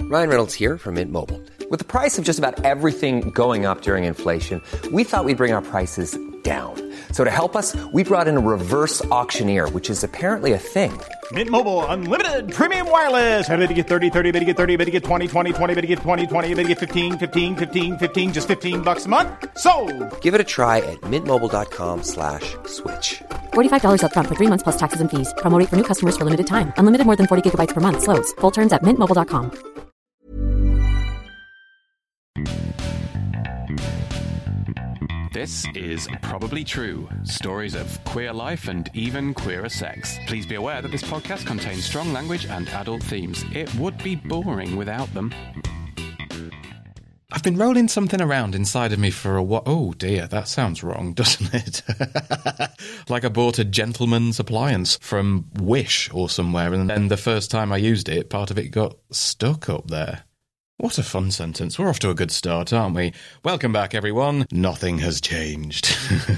Ryan Reynolds here from Mint Mobile. With the price of just about everything going up during inflation, we thought we'd bring our prices down. So to help us, we brought in a reverse auctioneer, which is apparently a thing. Mint Mobile Unlimited Premium Wireless. How to get 30, 30, bit to get 30, bit to get 20, 20, 20, bit to get 20, 20, bit to get 15, 15, 15, 15, just $15 a month? Sold! Give it a try at mintmobile.com/switch. $45 up front for 3 months plus taxes and fees. Promo rate for new customers for limited time. Unlimited more than 40 gigabytes per month. Slows full terms at mintmobile.com. This is Probably True, stories of queer life and even queerer sex. Please be aware that this podcast contains strong language and adult themes. It would be boring without them. I've been rolling something around inside of me for a while. Oh dear, that sounds wrong, doesn't it? Like I bought a gentleman's appliance from Wish or somewhere, and then the first time I used it, part of it got stuck up there. What a fun sentence. We're off to a good start, aren't we? Welcome back, everyone. Nothing has changed.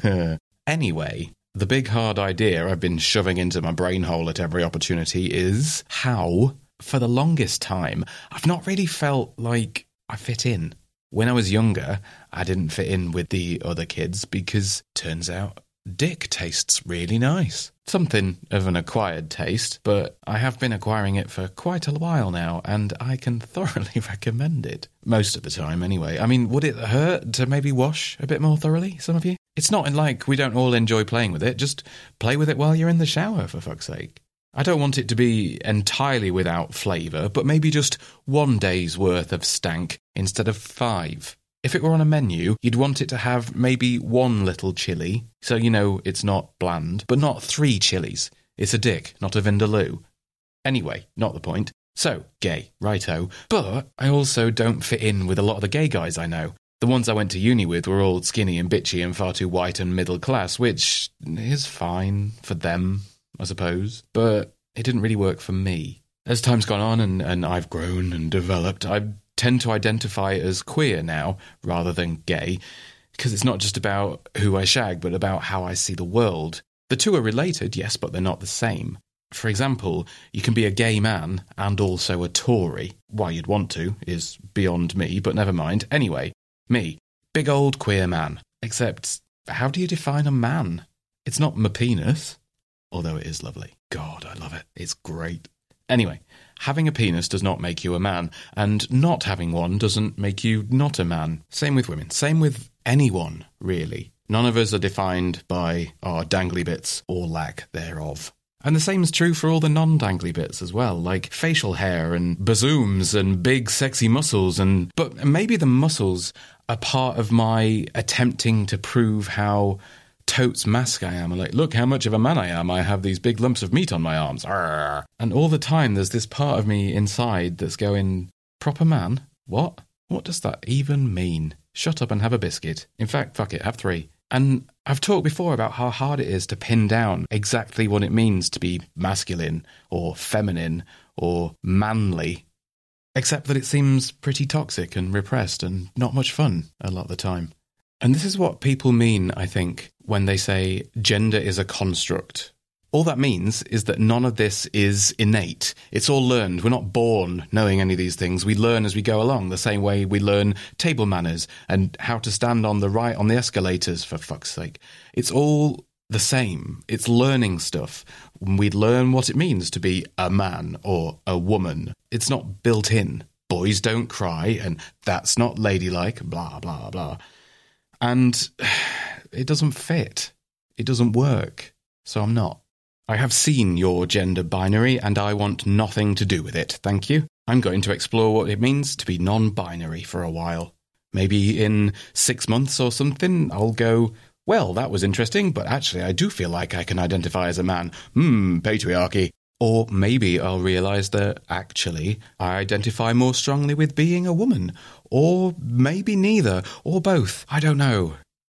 Anyway, the big hard idea I've been shoving into my brain hole at every opportunity is how, for the longest time, I've not really felt like I fit in. When I was younger, I didn't fit in with the other kids because, turns out, dick tastes really nice. Something of an acquired taste, but I have been acquiring it for quite a while now, and I can thoroughly recommend it. Most of the time, anyway. I mean, would it hurt to maybe wash a bit more thoroughly, some of you? It's not like we don't all enjoy playing with it. Just play with it while you're in the shower, for fuck's sake. I don't want it to be entirely without flavour, but maybe just 1 day's worth of stank instead of 5. If it were on a menu, you'd want it to have maybe 1 little chilli, so you know it's not bland, but not 3 chilies. It's a dick, not a vindaloo. Anyway, not the point. So, gay, righto. But I also don't fit in with a lot of the gay guys I know. The ones I went to uni with were all skinny and bitchy and far too white and middle class, which is fine for them, I suppose. But it didn't really work for me. As time's gone on and I've grown and developed, I tend to identify as queer now, rather than gay, because it's not just about who I shag, but about how I see the world. The two are related, yes, but they're not the same. For example, you can be a gay man and also a Tory. Why you'd want to is beyond me, but never mind. Anyway, me, big old queer man. Except, how do you define a man? It's not my penis, although it is lovely. God, I love it. It's great. Anyway, having a penis does not make you a man, and not having one doesn't make you not a man. Same with women. Same with anyone, really. None of us are defined by our dangly bits or lack thereof. And the same is true for all the non-dangly bits as well, like facial hair and bazooms and big sexy muscles. But maybe the muscles are part of my attempting to prove how totes mask I am. Like, look how much of a man I am. I have these big lumps of meat on my arms. Arrgh. And all the time there's this part of me inside that's going, proper man? What? What does that even mean? Shut up and have a biscuit. In fact, fuck it, have 3. And I've talked before about how hard it is to pin down exactly what it means to be masculine or feminine or manly, except that it seems pretty toxic and repressed and not much fun a lot of the time. And this is what people mean, I think, when they say gender is a construct. All that means is that none of this is innate. It's all learned. We're not born knowing any of these things. We learn as we go along, the same way we learn table manners and how to stand on the escalators, for fuck's sake. It's all the same. It's learning stuff. We learn what it means to be a man or a woman. It's not built in. Boys don't cry, and that's not ladylike, blah, blah, blah. And it doesn't fit. It doesn't work. So I'm not. I have seen your gender binary, and I want nothing to do with it, thank you. I'm going to explore what it means to be non-binary for a while. Maybe in 6 months or something, I'll go, well, that was interesting, but actually I do feel like I can identify as a man. Patriarchy. Or maybe I'll realise that, actually, I identify more strongly with being a woman. Or maybe neither, or both. I don't know.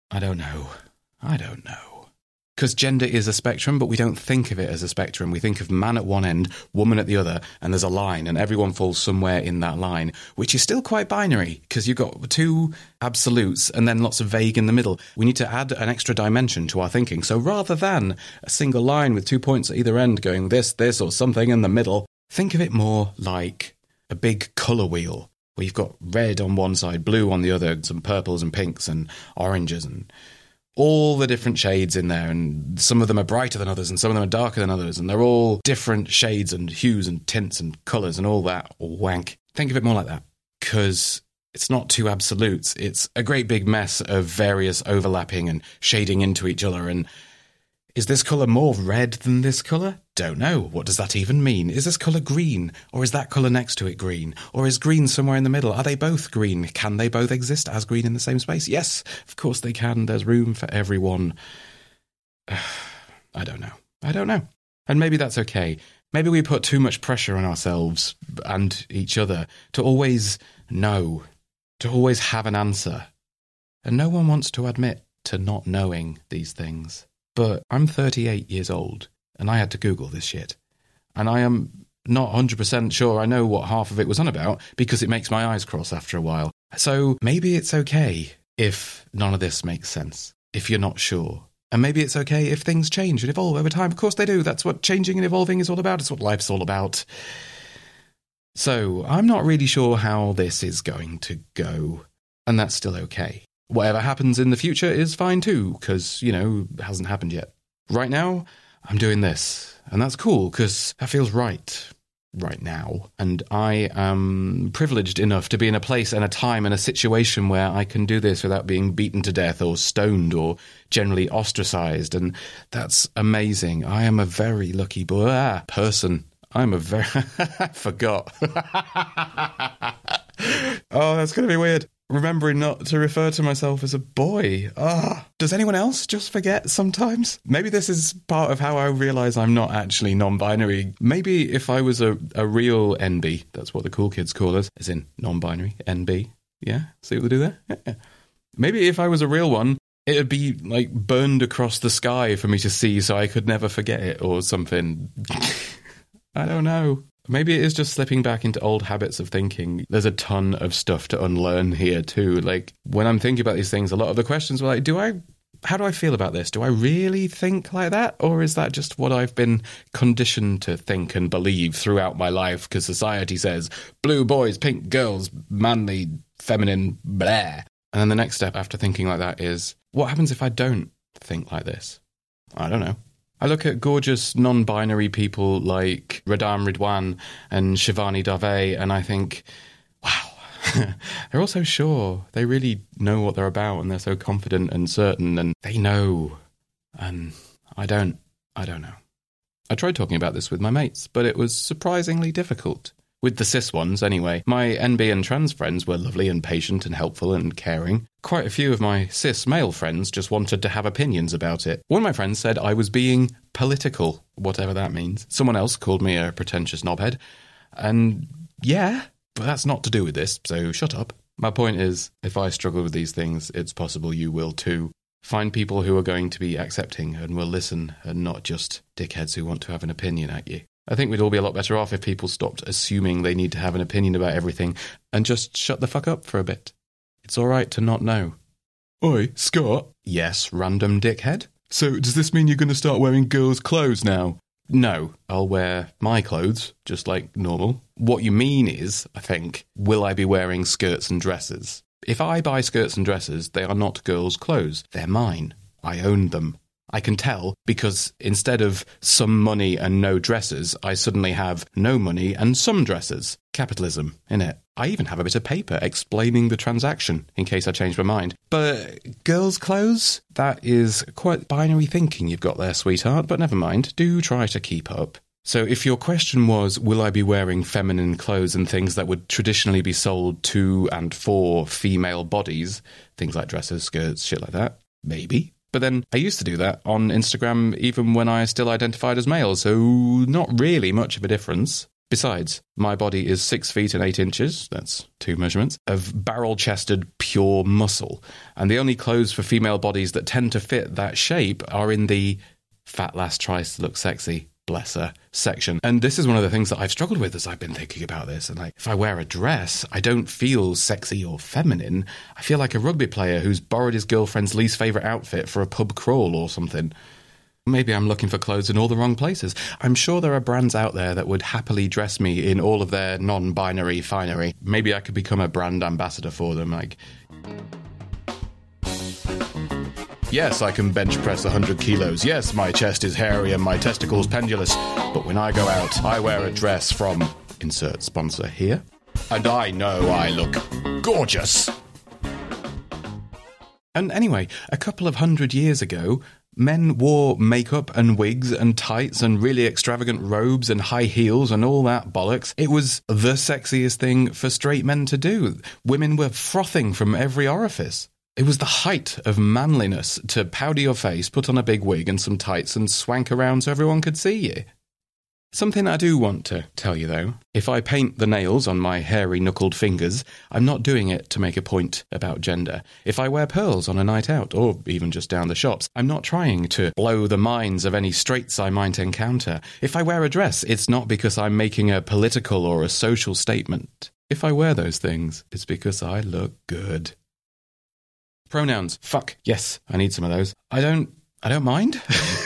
Because gender is a spectrum, but we don't think of it as a spectrum. We think of man at one end, woman at the other, and there's a line, and everyone falls somewhere in that line, which is still quite binary, because you've got 2 absolutes and then lots of vague in the middle. We need to add an extra dimension to our thinking. So rather than a single line with 2 points at either end going this, or something in the middle, think of it more like a big colour wheel where you've got red on one side, blue on the other, some purples and pinks and oranges and all the different shades in there, and some of them are brighter than others and some of them are darker than others, and they're all different shades and hues and tints and colours and all that wank. Think of it more like that, because it's not too absolute. It's a great big mess of various overlapping and shading into each other. And is this colour more red than this colour? Don't know. What does that even mean? Is this colour green? Or is that colour next to it green? Or is green somewhere in the middle? Are they both green? Can they both exist as green in the same space? Yes, of course they can. There's room for everyone. I don't know. And maybe that's okay. Maybe we put too much pressure on ourselves and each other to always know, to always have an answer. And no one wants to admit to not knowing these things. But I'm 38 years old, and I had to Google this shit. And I am not 100% sure I know what half of it was on about, because it makes my eyes cross after a while. So maybe it's okay if none of this makes sense, if you're not sure. And maybe it's okay if things change and evolve over time. Of course they do. That's what changing and evolving is all about. It's what life's all about. So I'm not really sure how this is going to go, and that's still okay. Whatever happens in the future is fine too, because, it hasn't happened yet. Right now, I'm doing this, and that's cool, because that feels right now. And I am privileged enough to be in a place and a time and a situation where I can do this without being beaten to death or stoned or generally ostracized, and that's amazing. I am a very lucky person. I'm a very... I forgot. Oh, that's going to be weird. Remembering not to refer to myself as a boy. Does anyone else just forget sometimes? Maybe this is part of how I realise I'm not actually non-binary. Maybe if I was a real NB, that's what the cool kids call us, as in non-binary, NB. Yeah? See what they do there? Yeah. Maybe if I was a real one, it would be like burned across the sky for me to see so I could never forget it or something. I don't know. Maybe it is just slipping back into old habits of thinking. There's a ton of stuff to unlearn here too. Like, when I'm thinking about these things, a lot of the questions were like, how do I feel about this? Do I really think like that? Or is that just what I've been conditioned to think and believe throughout my life? Because society says, blue boys, pink girls, manly, feminine, blah. And then the next step after thinking like that is, what happens if I don't think like this? I don't know. I look at gorgeous non-binary people like Radam Ridwan and Shivani Dave, and I think, wow, they're all so sure. They really know what they're about, and they're so confident and certain, and they know. And I don't know. I tried talking about this with my mates, but it was surprisingly difficult. With the cis ones, anyway. My NB and trans friends were lovely and patient and helpful and caring. Quite a few of my cis male friends just wanted to have opinions about it. One of my friends said I was being political, whatever that means. Someone else called me a pretentious knobhead. And yeah, but that's not to do with this, so shut up. My point is, if I struggle with these things, it's possible you will too. Find people who are going to be accepting and will listen, and not just dickheads who want to have an opinion at you. I think we'd all be a lot better off if people stopped assuming they need to have an opinion about everything and just shut the fuck up for a bit. It's all right to not know. Oi, Scott? Yes, random dickhead? So does this mean you're going to start wearing girls' clothes now? No, I'll wear my clothes, just like normal. What you mean is, I think, will I be wearing skirts and dresses? If I buy skirts and dresses, they are not girls' clothes. They're mine. I own them. I can tell because instead of some money and no dresses, I suddenly have no money and some dresses. Capitalism, innit? I even have a bit of paper explaining the transaction in case I change my mind. But girls' clothes? That is quite binary thinking you've got there, sweetheart, but never mind. Do try to keep up. So if your question was, will I be wearing feminine clothes and things that would traditionally be sold to and for female bodies, things like dresses, skirts, shit like that, maybe. But then I used to do that on Instagram even when I still identified as male, so not really much of a difference. Besides, my body is 6 feet and 8 inches, that's 2 measurements, of barrel-chested pure muscle. And the only clothes for female bodies that tend to fit that shape are in the fat lass tries to look sexy, bless her, section. And this is one of the things that I've struggled with as I've been thinking about this. And if I wear a dress, I don't feel sexy or feminine. I feel like a rugby player who's borrowed his girlfriend's least favourite outfit for a pub crawl or something. Maybe I'm looking for clothes in all the wrong places. I'm sure there are brands out there that would happily dress me in all of their non-binary finery. Maybe I could become a brand ambassador for them, like... Yes, I can bench press 100 kilos. Yes, my chest is hairy and my testicles pendulous. But when I go out, I wear a dress from... insert sponsor here. And I know I look gorgeous. And anyway, a couple of 100 years ago... men wore makeup and wigs and tights and really extravagant robes and high heels and all that bollocks. It was the sexiest thing for straight men to do. Women were frothing from every orifice. It was the height of manliness to powder your face, put on a big wig and some tights and swank around so everyone could see you. Something I do want to tell you, though. If I paint the nails on my hairy, knuckled fingers, I'm not doing it to make a point about gender. If I wear pearls on a night out, or even just down the shops, I'm not trying to blow the minds of any straights I might encounter. If I wear a dress, it's not because I'm making a political or a social statement. If I wear those things, it's because I look good. Pronouns. Fuck. Yes, I need some of those. I don't mind.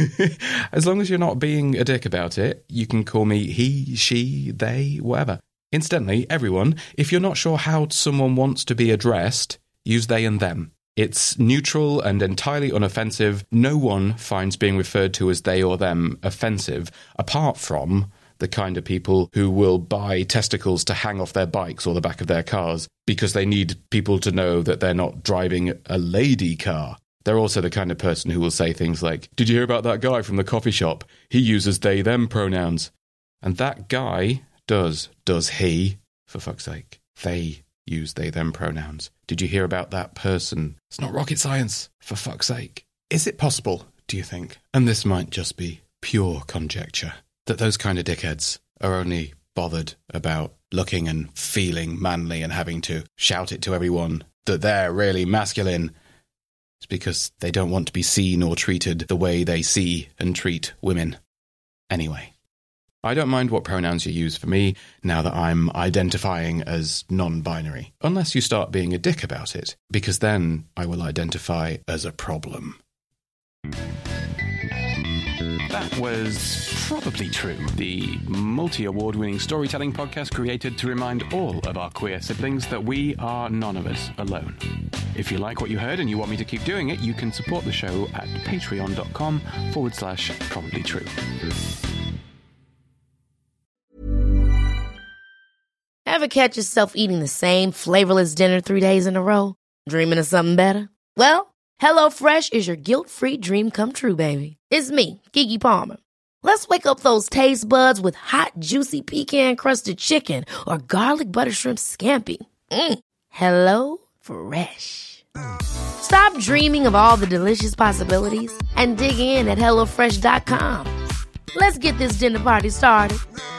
As long as you're not being a dick about it, you can call me he, she, they, whatever. Incidentally, everyone, if you're not sure how someone wants to be addressed, use they and them. It's neutral and entirely unoffensive. No one finds being referred to as they or them offensive, apart from the kind of people who will buy testicles to hang off their bikes or the back of their cars because they need people to know that they're not driving a lady car. They're also the kind of person who will say things like, "Did you hear about that guy from the coffee shop? He uses they-them pronouns." And that guy does he, for fuck's sake. They use they-them pronouns. Did you hear about that person? It's not rocket science, for fuck's sake. Is it possible, do you think, and this might just be pure conjecture, that those kind of dickheads are only bothered about looking and feeling manly and having to shout it to everyone that they're really masculine? It's because they don't want to be seen or treated the way they see and treat women. Anyway, I don't mind what pronouns you use for me now that I'm identifying as non-binary, unless you start being a dick about it, because then I will identify as a problem. That was Probably True, the multi-award-winning storytelling podcast created to remind all of our queer siblings that we are none of us alone. If you like what you heard and you want me to keep doing it, you can support the show at patreon.com/Probably True. Ever catch yourself eating the same flavorless dinner 3 days in a row? Dreaming of something better? Well, HelloFresh is your guilt-free dream come true, baby. It's me, Keke Palmer. Let's wake up those taste buds with hot, juicy pecan-crusted chicken or garlic butter shrimp scampi. Hello Fresh. Stop dreaming of all the delicious possibilities and dig in at HelloFresh.com. Let's get this dinner party started.